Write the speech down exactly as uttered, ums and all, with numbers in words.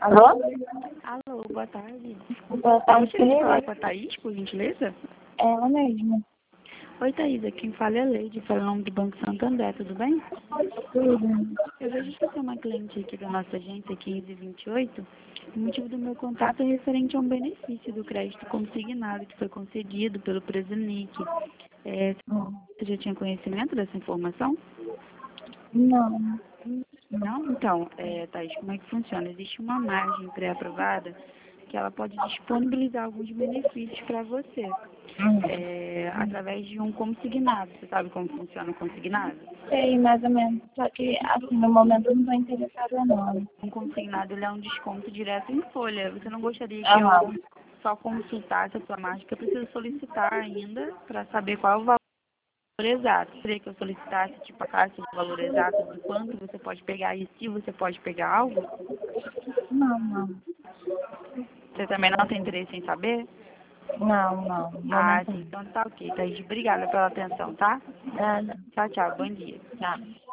Alô? Alô, boa tarde. Boa tarde, Gostaria de falar Felipe. com a Thaís, por gentileza? É ela mesma. Oi, Thaís, aqui quem fala é a Leide, fala em nome do Banco Santander, tudo bem? Tudo. Eu vejo que você é uma cliente aqui da nossa agência quinze vinte e oito. O motivo do meu contato é referente a um benefício do crédito consignado que foi concedido pelo Presunic. É, Hum. você já tinha conhecimento dessa informação? Não. Não? Então, é, Thaís, como é que funciona? Existe uma margem pré-aprovada que ela pode disponibilizar alguns benefícios para você, Hum. é, através de um consignado. Você sabe como funciona o consignado? Sei, mais ou menos. Só que, assim, no momento eu não estou interessada, não. Um consignado ele é um desconto direto em folha. Você não gostaria que Aham. eu só consultasse a sua margem? Que eu preciso solicitar ainda para saber qual é o valor exato. Queria que eu solicitasse, tipo, a caixa de valor exato de quanto você pode pegar e se você pode pegar algo? Não, não. Você também não tem interesse em saber? Não, não. No Ah, momento sim, não. então tá ok. Thaís, obrigada pela atenção, tá? Nada. Tchau, tchau. Bom dia. Tá.